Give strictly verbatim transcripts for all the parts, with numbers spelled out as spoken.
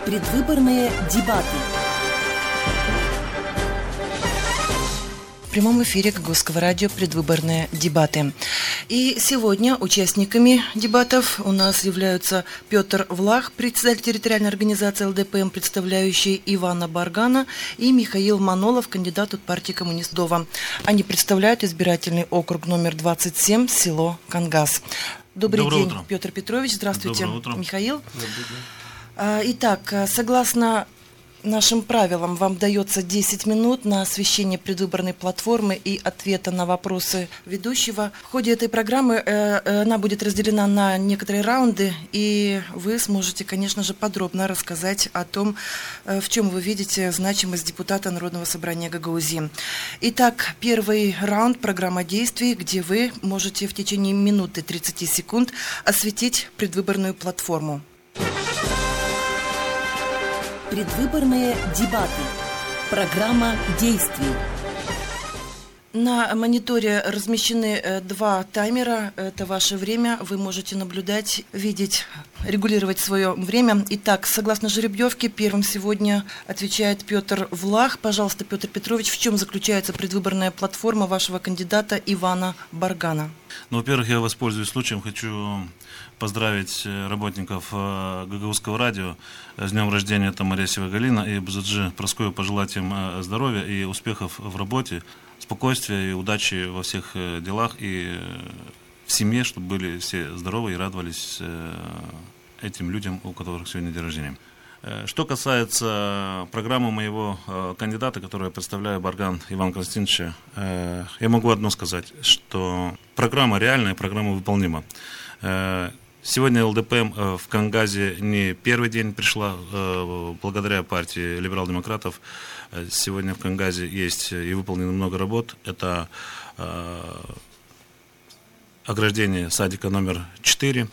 Предвыборные дебаты. В прямом эфире Гагаузского радио «Предвыборные дебаты». И сегодня участниками дебатов у нас являются Петр Влах, председатель территориальной организации эл дэ пэ эм, представляющий Ивана Баргана, и Михаил Манолов, кандидат от партии «Коммунист Дова». Они представляют избирательный округ номер двадцать семь, село Кангаз. Добрый Доброе день, утро. Петр Петрович. Здравствуйте, Доброе утро. Михаил. Добрый день. Итак, согласно нашим правилам, вам дается десять минут на освещение предвыборной платформы и ответа на вопросы ведущего. В ходе этой программы э, она будет разделена на некоторые раунды, и вы сможете, конечно же, подробно рассказать о том, э, в чем вы видите значимость депутата Народного собрания Гагаузии. Итак, первый раунд – программа действий, где вы можете в течение минуты тридцать секунд осветить предвыборную платформу. Предвыборные дебаты. Программа действий. На мониторе размещены два таймера. Это ваше время. Вы можете наблюдать, видеть, регулировать свое время. Итак, согласно жеребьевке, первым сегодня отвечает Петр Влах. Пожалуйста, Петр Петрович, в чем заключается предвыборная платформа вашего кандидата Ивана Баргана? Ну, во-первых, я воспользуюсь случаем, хочу поздравить работников Гагаузского радио с днем рождения. Это Маресева Галина и Бузаджи Проскою, пожелать им здоровья и успехов в работе, спокойствия и удачи во всех делах и в семье, чтобы были все здоровы и радовались этим людям, у которых сегодня день рождения. Что касается программы моего кандидата, которую я представляю, Барган Иван Константиновича, я могу одно сказать, что программа реальная, программа выполнима. Сегодня эл дэ пэ эм в Кангазе не первый день пришла, благодаря партии либерал-демократов. Сегодня в Кангазе есть и выполнено много работ. Это ограждение садика номер четыре.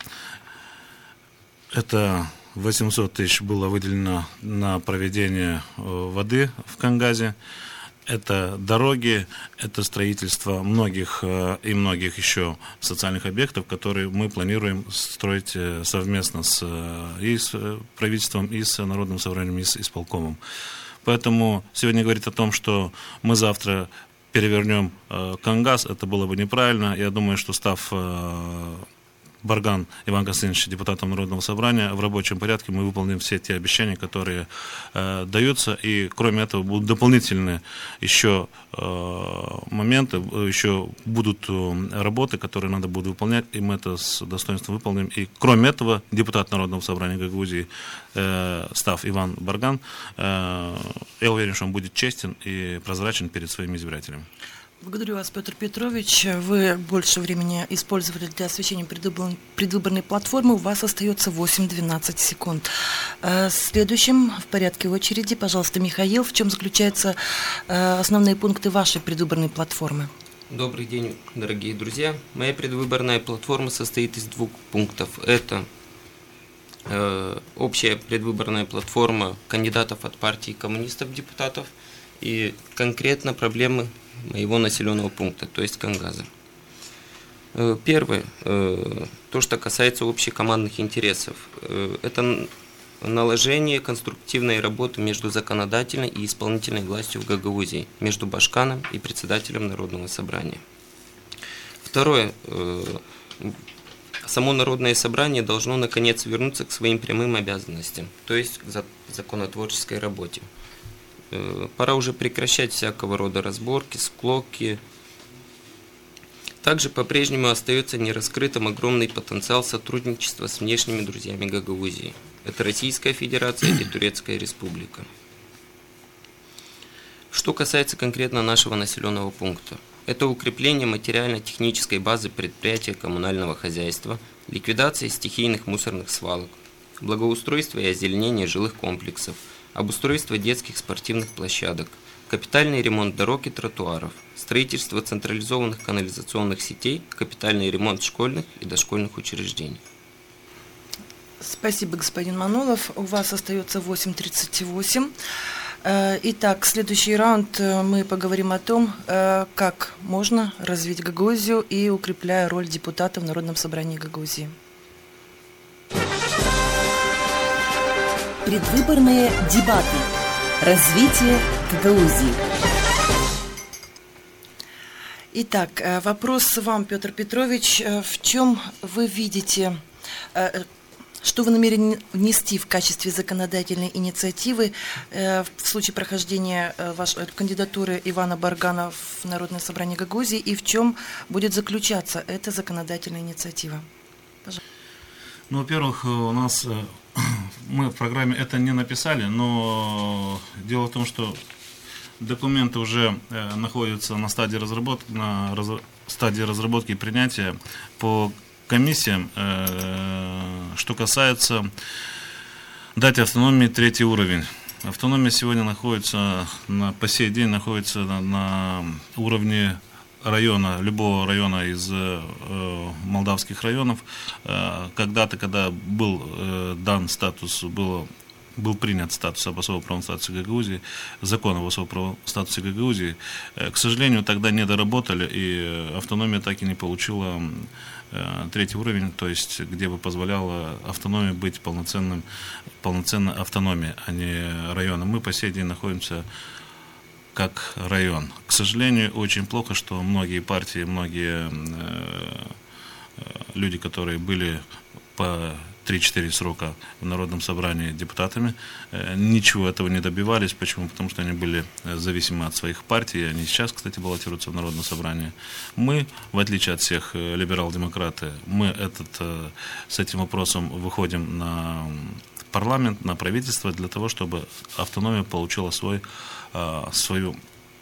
Это восемьсот тысяч было выделено на проведение воды в Кангазе. Это дороги, это строительство многих и многих еще социальных объектов, которые мы планируем строить совместно с, и с правительством, и с Народным собранием, и с исполкомом. Поэтому сегодня говорить о том, что мы завтра перевернем Кангаз, это было бы неправильно. Я думаю, что став Барган Иван Константинович депутатом Народного собрания, в рабочем порядке мы выполним все те обещания, которые э, даются. И кроме этого будут дополнительные еще э, моменты, еще будут э, работы, которые надо будет выполнять, и мы это с достоинством выполним. И кроме этого депутат Народного собрания Гагаузии, э, став Иван Барган, э, я уверен, что он будет честен и прозрачен перед своими избирателями. Благодарю вас, Петр Петрович. Вы больше времени использовали для освещения предвыборной платформы. У вас остается восемь-двенадцать секунд. Следующим в порядке очереди, пожалуйста, Михаил. В чем заключаются основные пункты вашей предвыборной платформы? Добрый день, дорогие друзья. Моя предвыборная платформа состоит из двух пунктов. Это э, общая предвыборная платформа кандидатов от партии коммунистов-депутатов и конкретно проблемы моего населенного пункта, то есть Кангаза. Первое, то, что касается общекомандных интересов, это наложение конструктивной работы между законодательной и исполнительной властью в Гагаузии, между Башканом и председателем Народного собрания. Второе, само Народное собрание должно наконец вернуться к своим прямым обязанностям, то есть к законотворческой работе. Пора уже прекращать всякого рода разборки, склоки. Также по-прежнему остается нераскрытым огромный потенциал сотрудничества с внешними друзьями Гагаузии. Это Российская Федерация и Турецкая Республика. Что касается конкретно нашего населенного пункта, это укрепление материально-технической базы предприятия коммунального хозяйства, ликвидация стихийных мусорных свалок, благоустройство и озеленение жилых комплексов, обустройство детских спортивных площадок, капитальный ремонт дорог и тротуаров, строительство централизованных канализационных сетей, капитальный ремонт школьных и дошкольных учреждений. Спасибо, господин Манолов. У вас остается восемь тридцать восемь. Итак, следующий раунд мы поговорим о том, как можно развить Гагаузию и укрепляя роль депутата в Народном собрании Гагаузии. Предвыборные дебаты. Развитие Гагаузии. Итак, вопрос вам, Петр Петрович. В чем вы видите, что вы намерены внести в качестве законодательной инициативы в случае прохождения вашей кандидатуры Ивана Баргана в Народное собрание Гагаузии, и в чем будет заключаться эта законодательная инициатива? Пожалуйста. Ну, во-первых, у нас мы в программе это не написали, но дело в том, что документы уже находятся на стадии разработки, на раз, стадии разработки и принятия по комиссиям, что касается дать автономии третий уровень. Автономия сегодня находится, на, по сей день находится на, на уровне района, любого района из э, молдавских районов. Э, когда-то, когда был э, дан статус, было, был принят статус об особом правом статусе Гагаузии, закон об особом правом статусе Гагаузии, э, к сожалению, тогда не доработали, и автономия так и не получила э, третий уровень, то есть где бы позволяла автономии быть полноценным, полноценной автономией, а не районом. Мы по сей день находимся как район. К сожалению, очень плохо, что многие партии, многие э, люди, которые были по три-четыре срока в Народном собрании депутатами, э, ничего этого не добивались. Почему? Потому что они были зависимы от своих партий. Они сейчас, кстати, баллотируются в Народное собрание. Мы, в отличие от всех э, либерал-демократы, мы этот, э, с этим вопросом выходим на парламент, на правительство для того, чтобы автономия получила свой свою,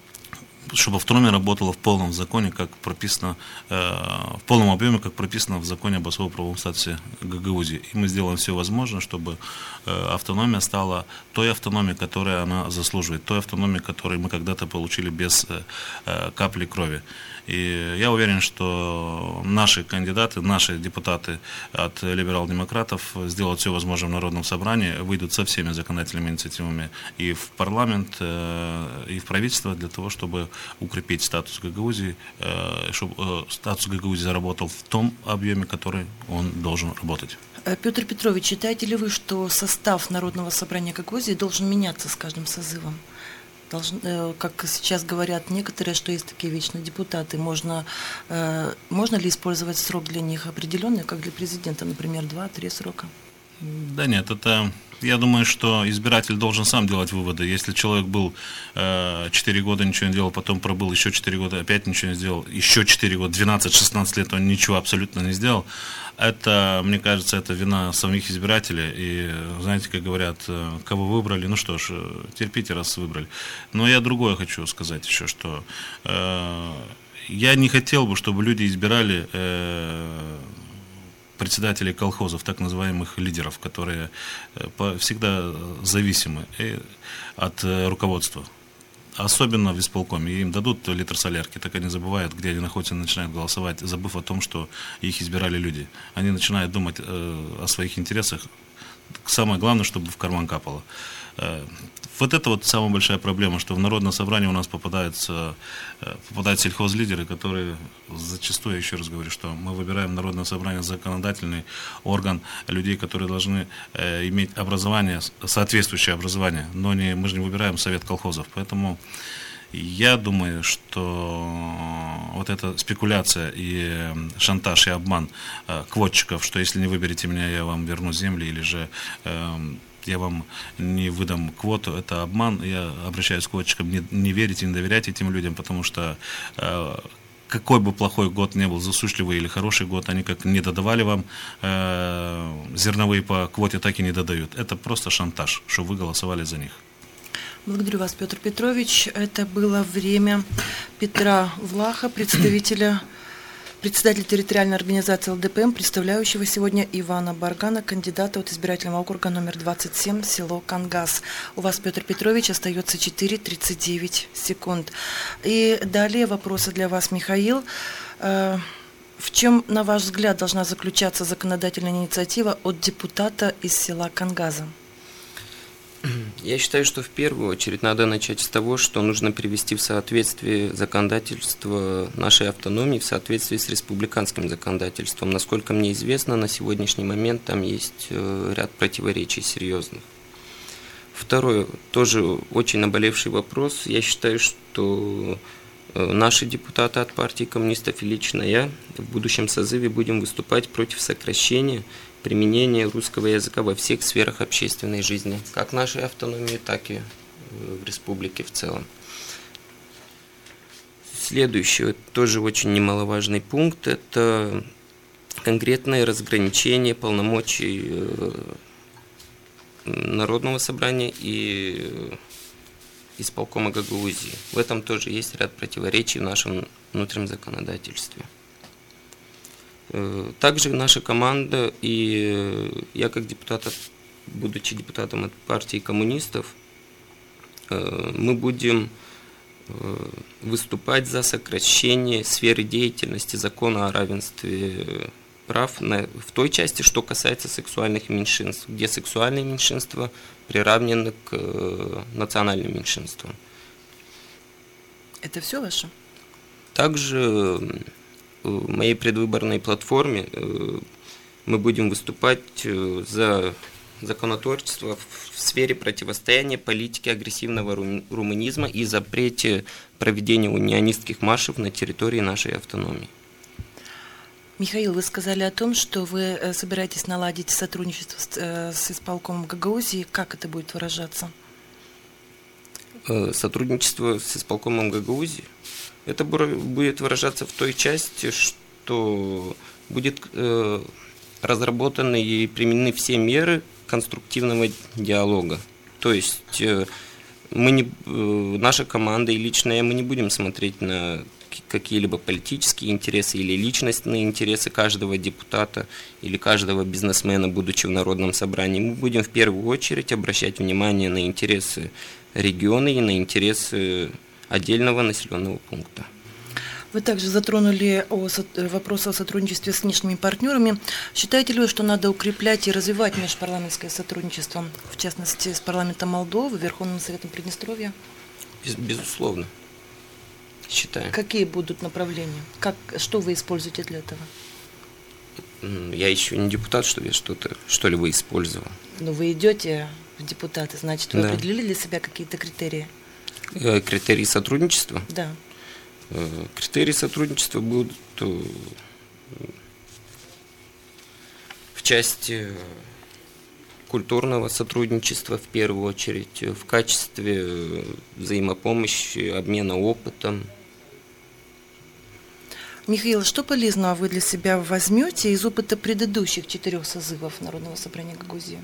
чтобы автономия работала в полном законе, как прописано, в полном объеме, как прописано в законе об особом правовом статусе Гагаузии. И мы сделаем все возможное, чтобы автономия стала той автономией, которую она заслуживает, той автономией, которую мы когда-то получили без капли крови. И я уверен, что наши кандидаты, наши депутаты от либерал-демократов сделают все возможное в Народном собрании, выйдут со всеми законодательными инициативами и в парламент, и в правительство для того, чтобы укрепить статус Гагаузии, чтобы статус Гагаузии заработал в том объеме, который он должен работать. Петр Петрович, считаете ли вы, что состав Народного собрания Гагаузии должен меняться с каждым созывом? Должен, как сейчас говорят некоторые, что есть такие вечные депутаты, можно, можно ли использовать срок для них определенный, как для президента, например, два-три срока? Да нет, это, я думаю, что избиратель должен сам делать выводы. Если человек был четыре года, ничего не делал, потом пробыл еще четыре года, опять ничего не сделал, еще четыре года, двенадцать-шестнадцать лет он ничего абсолютно не сделал, это, мне кажется, это вина самих избирателей. И, знаете, как говорят, кого выбрали, ну что ж, терпите, раз выбрали. Но я другое хочу сказать еще, что э, я не хотел бы, чтобы люди избирали э, председателей колхозов, так называемых лидеров, которые всегда зависимы от руководства. Особенно в исполкоме. Им дадут литр солярки, так они забывают, где они находятся, и начинают голосовать, забыв о том, что их избирали люди. Они начинают думать э, о своих интересах. Самое главное, чтобы в карман капало. Э, вот это вот самая большая проблема, что в Народное собрание у нас попадаются, э, попадают сельхозлидеры, которые зачастую, я еще раз говорю, что мы выбираем Народное собрание законодательный орган людей, которые должны э, иметь образование, соответствующее образование, но не, мы же не выбираем совет колхозов. Поэтому я думаю, что вот эта спекуляция и шантаж и обман э, квотчиков, что если не выберете меня, я вам верну земли, или же э, я вам не выдам квоту, это обман. Я обращаюсь к квотчикам, не, не верите, не доверяйте этим людям, потому что э, какой бы плохой год не был, засушливый или хороший год, они как не додавали вам э, зерновые по квоте, так и не додают. Это просто шантаж, что вы голосовали за них. Благодарю вас, Петр Петрович. Это было время Петра Влаха, представителя, председателя территориальной организации эл дэ пэ эм, представляющего сегодня Ивана Баргана, кандидата от избирательного округа номер двадцать семь, село Кангаз. У вас, Петр Петрович, остается четыре тридцать девять секунд. И далее вопросы для вас, Михаил. В чем, на ваш взгляд, должна заключаться законодательная инициатива от депутата из села Кангаза? Я считаю, что в первую очередь надо начать с того, что нужно привести в соответствие законодательство нашей автономии, в соответствии с республиканским законодательством. Насколько мне известно, на сегодняшний момент там есть ряд противоречий серьезных. Второе, тоже очень наболевший вопрос. Я считаю, что наши депутаты от партии коммунистов и лично я в будущем созыве будем выступать против сокращения применения русского языка во всех сферах общественной жизни, как нашей автономии, так и в республике в целом. Следующий, тоже очень немаловажный пункт, это конкретное разграничение полномочий Народного собрания и исполкома Гагаузии. В этом тоже есть ряд противоречий в нашем внутреннем законодательстве. Также наша команда и я как депутат, будучи депутатом от партии коммунистов, мы будем выступать за сокращение сферы деятельности закона о равенстве прав на, в той части, что касается сексуальных меньшинств, где сексуальные меньшинства приравнены к национальным меньшинствам. Это все ваше? Также в моей предвыборной платформе мы будем выступать за законотворчество в сфере противостояния политике агрессивного румынизма и запрете проведения унионистских маршев на территории нашей автономии. Михаил, вы сказали о том, что вы собираетесь наладить сотрудничество с, с исполкомом Гагаузии. Как это будет выражаться? Сотрудничество с исполкомом Гагаузии? Это будет выражаться в той части, что будет разработаны и применены все меры конструктивного диалога. То есть мы не, наша команда и лично я, мы не будем смотреть на какие-либо политические интересы или личностные интересы каждого депутата или каждого бизнесмена, будучи в Народном собрании. Мы будем в первую очередь обращать внимание на интересы региона и на интересы отдельного населенного пункта. Вы также затронули о, вопрос о сотрудничестве с внешними партнерами. Считаете ли вы, что надо укреплять и развивать межпарламентское сотрудничество, в частности, с парламентом Молдовы, Верховным Советом Приднестровья? Без, безусловно. Считаю. Какие будут направления? Как, что вы используете для этого? Я еще не депутат, чтобы я что-то, что-либо использовал. Но вы идете в депутаты, значит, вы да. определили для себя какие-то критерии? Критерии сотрудничества? Да. Критерии сотрудничества будут в части культурного сотрудничества, в первую очередь, в качестве взаимопомощи, обмена опытом. Михаил, что полезного вы для себя возьмете из опыта предыдущих четырех созывов Народного собрания Гагаузии?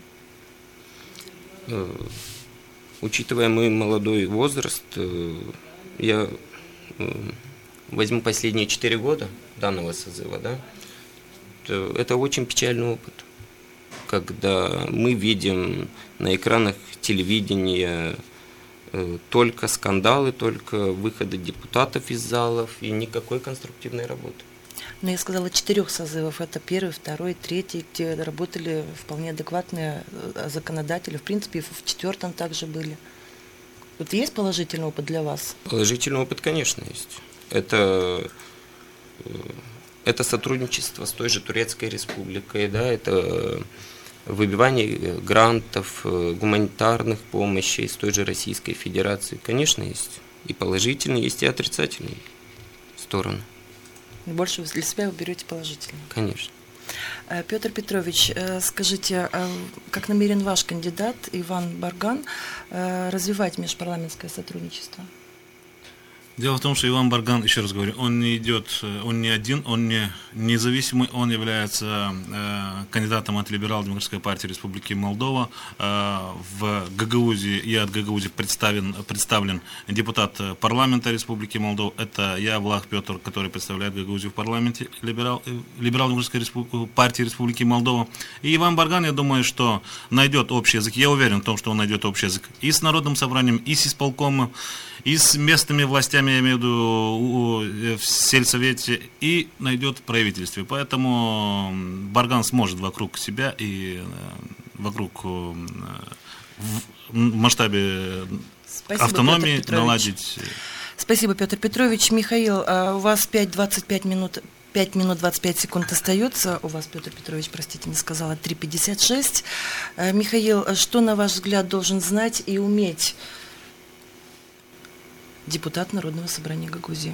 Учитывая мой молодой возраст, я возьму последние четыре года данного созыва, да, это очень печальный опыт, когда мы видим на экранах телевидения только скандалы, только выходы депутатов из залов и никакой конструктивной работы. Но я сказала четырех созывов. Это первый, второй, третий, где работали вполне адекватные законодатели. В принципе, в четвертом также были. Вот есть положительный опыт для вас? Положительный опыт, конечно, есть. Это, это сотрудничество с той же Турецкой Республикой, да, это выбивание грантов, гуманитарных помощей с той же Российской Федерации. Конечно, есть и положительные, есть и отрицательные стороны. Больше для себя вы берете положительные? Конечно. Петр Петрович, скажите, как намерен ваш кандидат Иван Барган развивать межпарламентское сотрудничество? Дело в том, что Иван Барган, еще раз говорю, он не идет, он не один, он не независимый, он является э, кандидатом от Либерал-демократической партии Республики Молдова. Э, в Гагаузии, я от Гагаузии представлен, представлен депутат парламента Республики Молдова. Это я, Влах Петр, который представляет Гагаузию в парламенте Либерал, Либерал-демократической Респуб... партии Республики Молдова. И Иван Барган, я думаю, что найдет общий язык. Я уверен в том, что он найдет общий язык и с Народным собранием, и с исполкомом, и с местными властями, я имею в виду в сельсовете, и найдет в правительстве. Поэтому Барган сможет вокруг себя и вокруг в масштабе Спасибо, автономии наладить. Спасибо, Петр Петрович. Михаил, у вас пять-двадцать пять минут пять минут двадцать пять секунд остается. У вас, Петр Петрович, простите, не сказала, три пятьдесят шесть. Михаил, что, на ваш взгляд, должен знать и уметь депутат Народного собрания Гагаузии?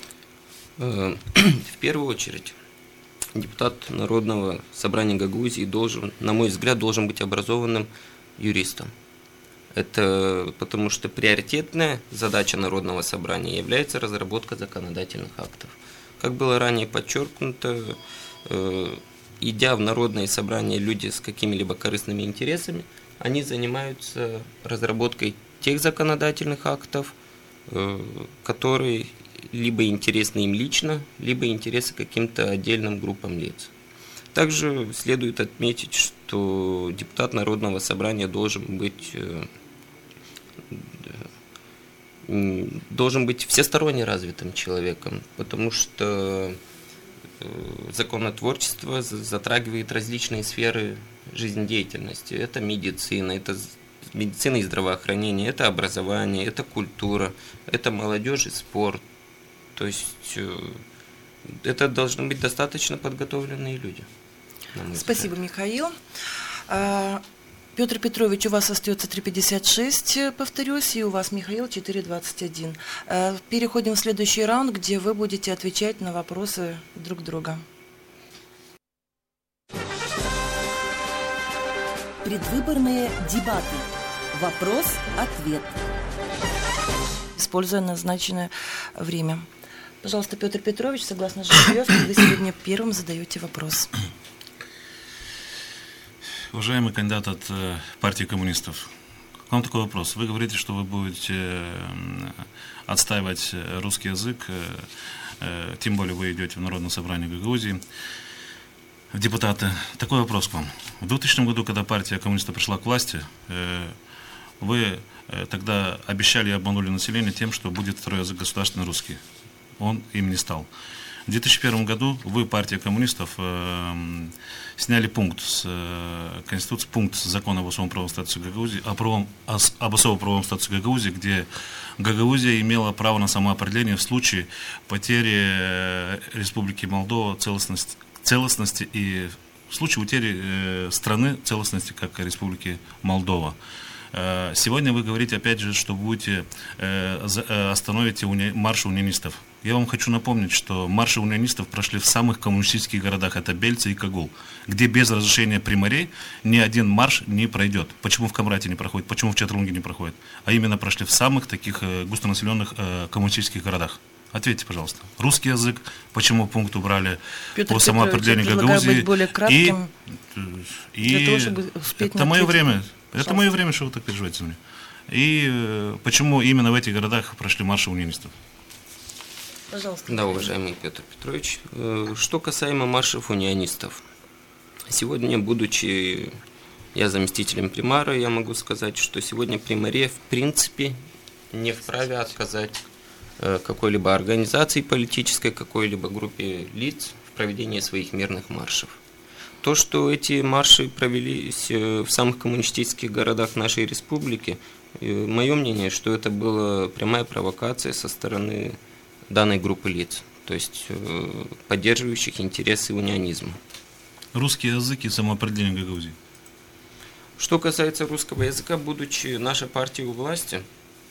В первую очередь, депутат Народного собрания Гагаузии должен, на мой взгляд, должен быть образованным юристом. Это потому что приоритетная задача Народного собрания является разработка законодательных актов. Как было ранее подчеркнуто, э, идя в народное собрание люди с какими-либо корыстными интересами, они занимаются разработкой тех законодательных актов, э, которые либо интересны им лично, либо интересны каким-то отдельным группам лиц. Также следует отметить, что депутат Народного собрания должен быть, э, должен быть всесторонне развитым человеком, потому что законотворчество затрагивает различные сферы жизнедеятельности. Это медицина, это медицина и здравоохранение, это образование, это культура, это молодежь и спорт. То есть это должны быть достаточно подготовленные люди. Спасибо, Михаил. Петр Петрович, у вас остается три пятьдесят шесть, повторюсь, и у вас, Михаил, четыре двадцать один. Переходим в следующий раунд, где вы будете отвечать на вопросы друг друга. Предвыборные дебаты. Вопрос-ответ. Используя назначенное время. Пожалуйста, Петр Петрович, согласно жеребьевке, вы сегодня первым задаете вопрос. Уважаемый кандидат от партии коммунистов, к вам такой вопрос. Вы говорите, что вы будете отстаивать русский язык, тем более вы идете в Народное собрание Гагаузии, в депутаты. Такой вопрос к вам. В двухтысячном году, когда партия коммунистов пришла к власти, вы тогда обещали и обманули население тем, что будет второй язык государственный русский. Он им не стал. В две тысячи первом году вы, партия коммунистов, э, сняли пункт с э, Конституции, пункт закона об особом правовом статусе Гагаузии, о правом, о, об особом правовом статусе Гагаузии, где Гагаузия имела право на самоопределение в случае потери э, Республики Молдова целостности, целостности и в случае утери э, страны целостности, как Республики Молдова. Э, сегодня вы говорите опять же, что будете э, за, э, остановите уни, марш унионистов. Я вам хочу напомнить, что марши унионистов прошли в самых коммунистических городах, это Бельцы и Кагул, где без разрешения примарей ни один марш не пройдет. Почему в Камрате не проходит, почему в Чатрунге не проходит? А именно прошли в самых таких э, густонаселенных э, коммунистических городах. Ответьте, пожалуйста. Русский язык, почему пункт убрали Петр по самоопределению Гагаузии? Более кратким, и, и того, чтобы успеть это мое время, пожалуйста. Это мое время, что вы так переживаете за меня. И э, почему именно в этих городах прошли марши унионистов? Пожалуйста. Да, уважаемый Петр Петрович, что касаемо маршев унионистов. Сегодня, будучи я заместителем примара, я могу сказать, что сегодня примаре в принципе не вправе отказать какой-либо организации политической, какой-либо группе лиц в проведении своих мирных маршев. То, что эти марши провелись в самых коммунистических городах нашей республики, мое мнение, что это была прямая провокация со стороны данной группы лиц, то есть э, поддерживающих интересы унионизма. Русский язык и самоопределение Гагаузии. Что касается русского языка, будучи наша партия у власти,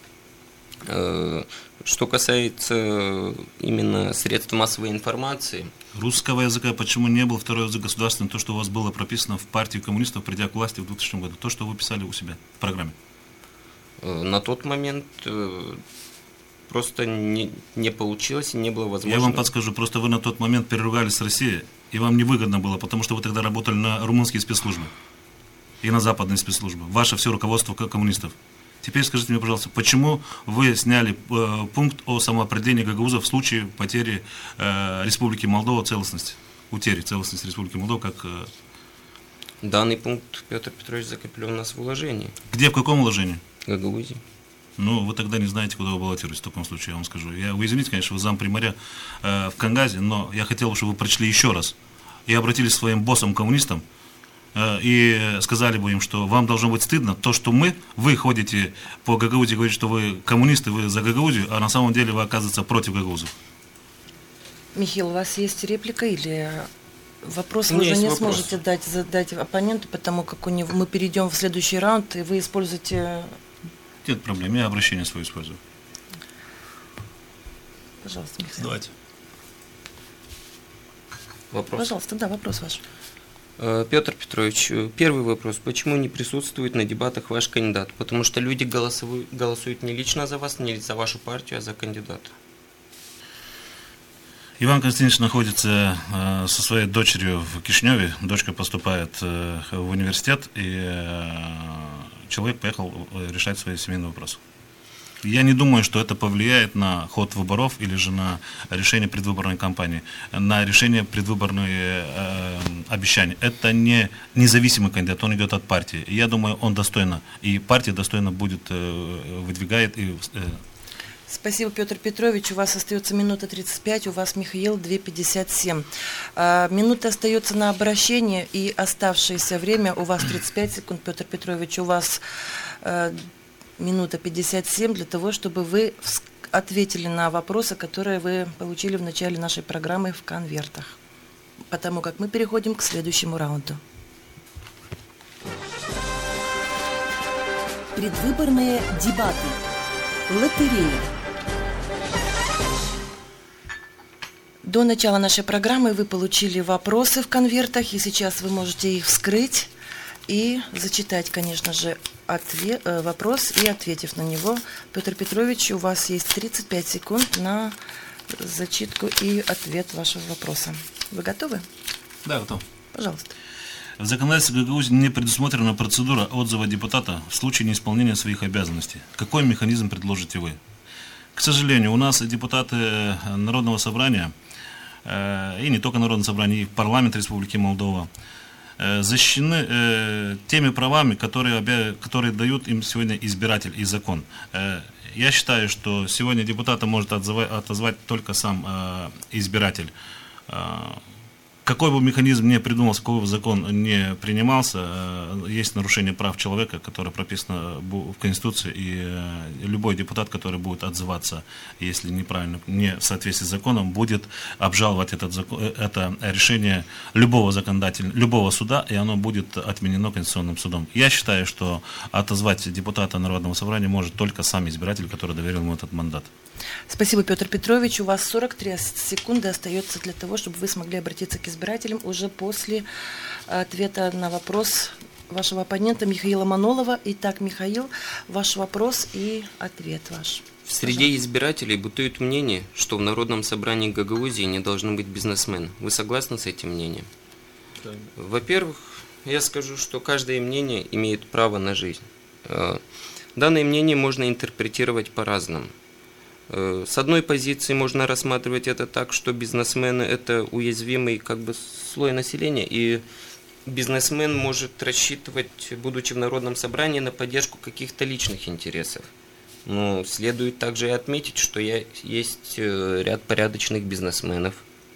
э, что касается именно средств массовой информации. Русского языка почему не был второй язык государственный, то, что у вас было прописано в партии коммунистов, придя к власти в двухтысячном году, то, что вы писали у себя в программе? Э, на тот момент... Э, Просто не, не получилось и не было возможности. Я вам подскажу, просто вы на тот момент переругались с Россией, и вам невыгодно было, потому что вы тогда работали на румынские спецслужбы и на западные спецслужбы. Ваше все руководство коммунистов. Теперь скажите мне, пожалуйста, почему вы сняли э, пункт о самоопределении гагаузов в случае потери э, Республики Молдова целостности, утери целостности Республики Молдова, как... Э... Данный пункт, Петр Петрович, закреплен у нас в уложении. Где, в каком уложении? Гагаузии. Ну, вы тогда не знаете, куда вы баллотируетесь, в таком случае, я вам скажу. Я, вы извините, конечно, вы зампримаря э, в Кангазе, но я хотел, чтобы вы прочли еще раз и обратились к своим боссам-коммунистам э, и сказали бы им, что вам должно быть стыдно то, что мы, вы ходите по Гагаузии и говорите, что вы коммунисты, вы за Гагаузию, а на самом деле вы, оказывается, против гагаузов. Михаил, у вас есть реплика или вопрос У вы меня уже есть не вопрос. сможете дать, задать оппоненту, потому как у него, мы перейдем в следующий раунд, и вы используете... Нет проблем, я обращение свое использую. Пожалуйста, Михаил. Давайте. Вопрос. Пожалуйста, да, вопрос ваш. Э, Петр Петрович, э, первый вопрос. Почему не присутствует на дебатах ваш кандидат? Потому что люди голосуют, голосуют не лично за вас, не за вашу партию, а за кандидата. Иван Константинович находится э, со своей дочерью в Кишиневе. Дочка поступает э, в университет, и э, человек поехал решать свои семейные вопросы. Я не думаю, что это повлияет на ход выборов или же на решение предвыборной кампании, на решение предвыборные э, обещания. Это не независимый кандидат, он идет от партии. Я думаю, он достойно, и партия достойно будет, э, выдвигает и... Э, Спасибо, Петр Петрович. У вас остается минута тридцать пять, у вас, Михаил, две пятьдесят семь. А, минута остается на обращение, и оставшееся время, у вас тридцать пять секунд, Петр Петрович, у вас а, минута пятьдесят семь для того, чтобы вы ответили на вопросы, которые вы получили в начале нашей программы в конвертах. Потому как мы переходим к следующему раунду. Предвыборные дебаты. Лотерея. До начала нашей программы вы получили вопросы в конвертах, и сейчас вы можете их вскрыть и зачитать, конечно же, ответ, э, вопрос и, ответив на него, Петр Петрович, у вас есть тридцать пять секунд на зачитку и ответ вашего вопроса. Вы готовы? Да, готов. Пожалуйста. В законодательстве Гагаузии не предусмотрена процедура отзыва депутата в случае неисполнения своих обязанностей. Какой механизм предложите вы? К сожалению, у нас депутаты Народного собрания, э, и не только Народного собрания, и парламент Республики Молдова, э, защищены э, теми правами, которые, обя... которые дают им сегодня избиратель и закон. Э, я считаю, что сегодня депутата может отзывать, отозвать только сам э, избиратель. Э, Какой бы механизм ни придумался, какой бы закон не принимался, есть нарушение прав человека, которое прописано в Конституции, и любой депутат, который будет отзываться, если неправильно, не в соответствии с законом, будет обжаловать этот закон, это решение любого законодателя, любого суда, и оно будет отменено Конституционным судом. Я считаю, что отозвать депутата Народного собрания может только сам избиратель, который доверил ему этот мандат. Спасибо, Петр Петрович. У вас сорок три секунды остается для того, чтобы вы смогли обратиться к избирателям уже после ответа на вопрос вашего оппонента Михаила Манолова. Итак, Михаил, ваш вопрос и ответ ваш. В среде избирателей бытует мнение, что в Народном собрании Гагаузии не должны быть бизнесмены. Вы согласны с этим мнением? Да. Во-первых, я скажу, что каждое мнение имеет право на жизнь. Данное мнение можно интерпретировать по-разному. С одной позиции можно рассматривать это так, что бизнесмены – это уязвимый как бы слой населения, и бизнесмен может рассчитывать, будучи в Народном собрании, на поддержку каких-то личных интересов. Но следует также и отметить, что есть ряд порядочных бизнесменов,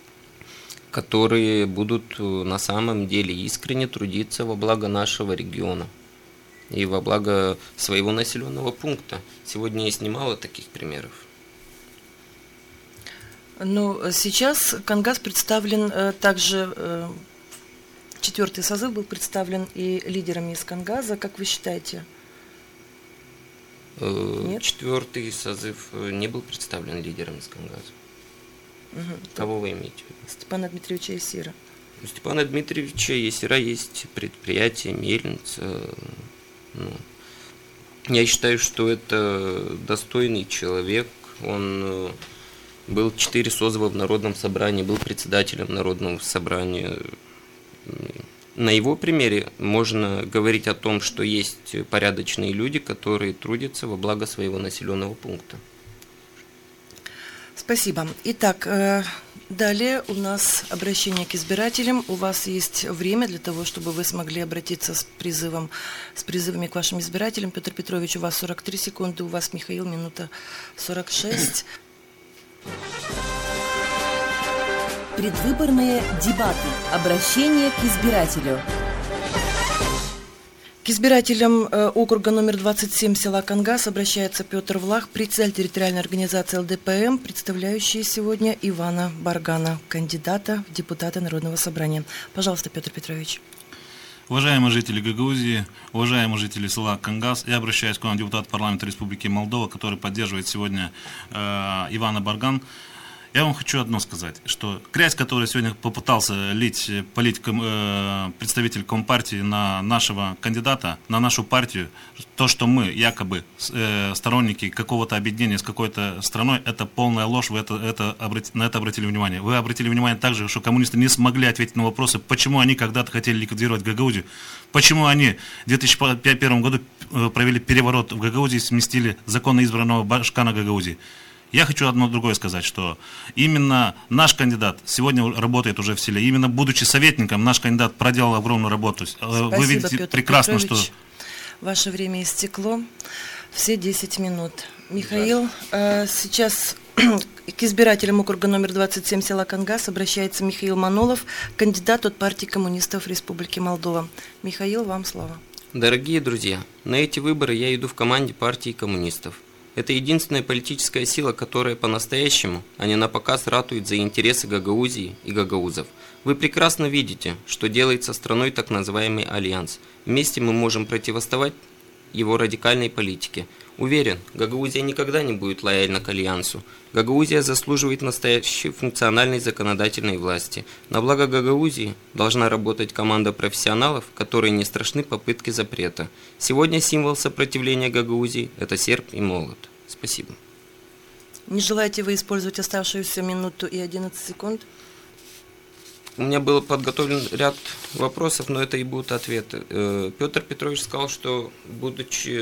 которые будут на самом деле искренне трудиться во благо нашего региона и во благо своего населенного пункта. Сегодня есть немало таких примеров. Ну, сейчас Кангаз представлен э, также, э, четвертый созыв был представлен и лидерами из Кангаза, как вы считаете? Э, четвертый созыв не был представлен лидером из Кангаза. Угу. Кого вы имеете в виду? Степана Дмитриевича Есира. У Степана Дмитриевича Есира есть предприятие, мельница. Ну, я считаю, что это достойный человек, он... Был четыре созыва в Народном собрании, был председателем Народного собрания. На его примере можно говорить о том, что есть порядочные люди, которые трудятся во благо своего населенного пункта. Спасибо. Итак, далее у нас обращение к избирателям. У вас есть время для того, чтобы вы смогли обратиться с призывом, с призывами к вашим избирателям. Петр Петрович, у вас сорок три секунды, у вас, Михаил, минута сорок шесть. Предвыборные дебаты. Обращение к избирателю. К избирателям э, округа номер двадцать семь села Кангас обращается Петр Влах, председатель территориальной организации эл дэ пэ эм, представляющий сегодня Ивана Баргана, кандидата в депутаты Народного собрания. Пожалуйста, Петр Петрович. Уважаемые жители Гагаузии, уважаемые жители села Кангас, я обращаюсь к вам, депутат парламента Республики Молдова, который поддерживает сегодня э, Ивана Барган. Я вам хочу одно сказать, что грязь, которую сегодня попытался лить, полить э, представитель Компартии на нашего кандидата, на нашу партию, то, что мы якобы э, сторонники какого-то объединения с какой-то страной, это полная ложь, вы это, это, на это обратили внимание. Вы обратили внимание также, что коммунисты не смогли ответить на вопросы, почему они когда-то хотели ликвидировать Гагаузию, почему они в две тысячи первом году провели переворот в Гагаузии, сместили законно избранного Башкана Гагаузии. Я хочу одно другое сказать, что именно наш кандидат сегодня работает уже в селе. Именно будучи советником, наш кандидат проделал огромную работу. Спасибо, вы видите Петр прекрасно, Петрович. что... Ваше время истекло. Все десять минут. Михаил, э, сейчас к избирателям округа номер двадцать семь села Кангас обращается Михаил Манолов, кандидат от партии коммунистов Республики Молдова. Михаил, вам слово. Дорогие друзья, на эти выборы я иду в команде партии коммунистов. Это единственная политическая сила, которая по-настоящему, а не на показ, ратует за интересы Гагаузии и гагаузов. Вы прекрасно видите, что делает со страной так называемый альянс. Вместе мы можем противостоять его радикальной политике. Уверен, Гагаузия никогда не будет лояльна к альянсу. Гагаузия заслуживает настоящей функциональной законодательной власти. На благо Гагаузии должна работать команда профессионалов, которые не страшны попытки запрета. Сегодня символ сопротивления Гагаузии – это серп и молот. Спасибо. Не желаете вы использовать оставшуюся минуту и одиннадцать секунд? У меня был подготовлен ряд вопросов, но это и будут ответы. Петр Петрович сказал, что будучи...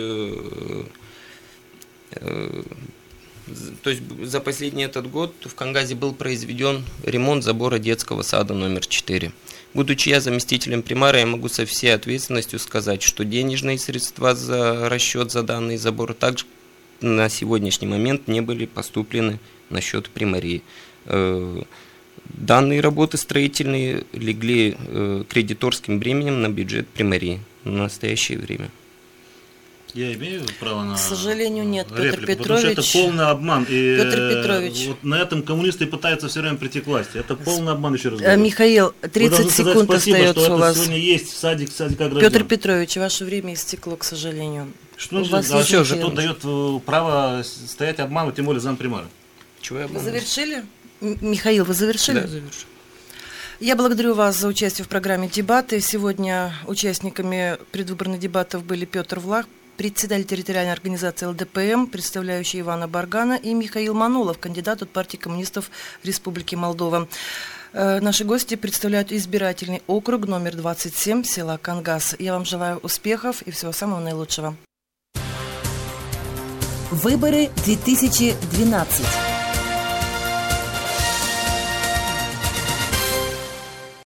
То есть за последний этот год в Кангазе был произведен ремонт забора детского сада номер четыре. Будучи я заместителем примара, я могу со всей ответственностью сказать, что денежные средства за расчет за данный забор также на сегодняшний момент не были поступлены на счет примарии. Данные работы строительные легли кредиторским бременем на бюджет примарии в настоящее время. Я имею право на... К сожалению, нет, реплику, Петр Петрович. Потому что это полный обман. И Петр Петрович. Вот на этом коммунисты пытаются все время прийти к власти. Это полный обман, еще раз говорю. Михаил, тридцать секунд спасибо, остается что у вас. Это сегодня есть садик, садик Петр Петрович, ваше время истекло, к сожалению. Что у вас а что же тут дает право стоять обману, тем более зампримара? Чего я Вы завершили? М- Михаил, вы завершили? Да, завершил. Я благодарю вас за участие в программе «Дебаты». Сегодня участниками предвыборных дебатов были Петр Влах, председатель территориальной организации эл дэ пэ эм, представляющий Ивана Баргана, и Михаил Манолов, кандидат от партии коммунистов Республики Молдова. Э, наши гости представляют избирательный округ номер двадцать семь села Кангас. Я вам желаю успехов и всего самого наилучшего. Выборы две тысячи двенадцать.